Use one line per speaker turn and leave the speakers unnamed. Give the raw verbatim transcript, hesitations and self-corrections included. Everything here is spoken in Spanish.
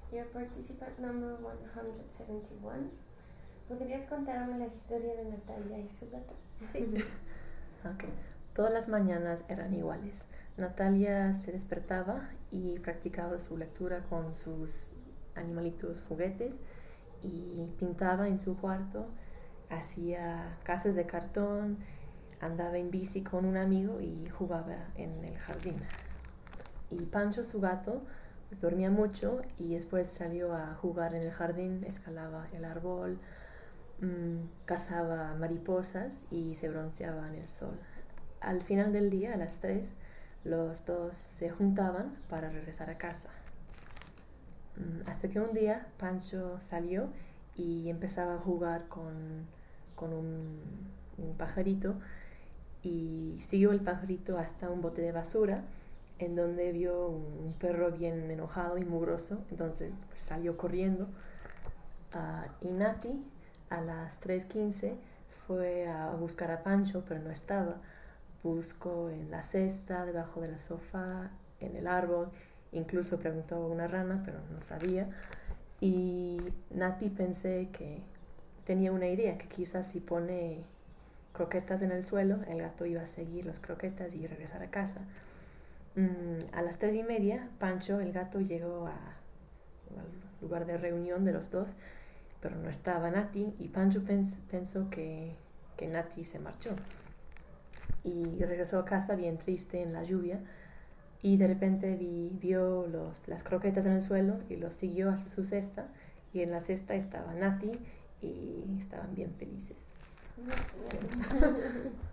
Your participant number one hundred seventy-one. ¿Podrías contarme la historia de Natalia y su gato?
Sí. Okay. Todas las mañanas eran iguales. Natalia se despertaba y practicaba su lectura con sus animalitos juguetes y pintaba en su cuarto, hacía casas de cartón, andaba en bici con un amigo y jugaba en el jardín. Y Pancho, su gato, pues dormía mucho y después salió a jugar en el jardín, escalaba el árbol, mmm, cazaba mariposas y se bronceaba en el sol. Al final del día, a las tres, los dos se juntaban para regresar a casa. Hasta que un día Pancho salió y empezaba a jugar con, con un, un pajarito y siguió el pajarito hasta un bote de basura en donde vio un, un perro bien enojado y mugroso. Entonces pues, salió corriendo uh, y Nati a las tres quince fue a buscar a Pancho, pero no estaba. Buscó en la cesta, debajo del sofá, en el árbol, incluso preguntó a una rana, pero no sabía. Y Nati pensé que tenía una idea, que quizás si pone croquetas en el suelo, el gato iba a seguir las croquetas y regresar a casa. Mm, a las tres y media, Pancho, el gato, llegó a, al lugar de reunión de los dos, pero no estaba Nati, y Pancho pens, pensó que, que Nati se marchó. Y regresó a casa bien triste en la lluvia y de repente vi, vio los, las croquetas en el suelo y los siguió hasta su cesta y en la cesta estaba Nati y estaban bien felices.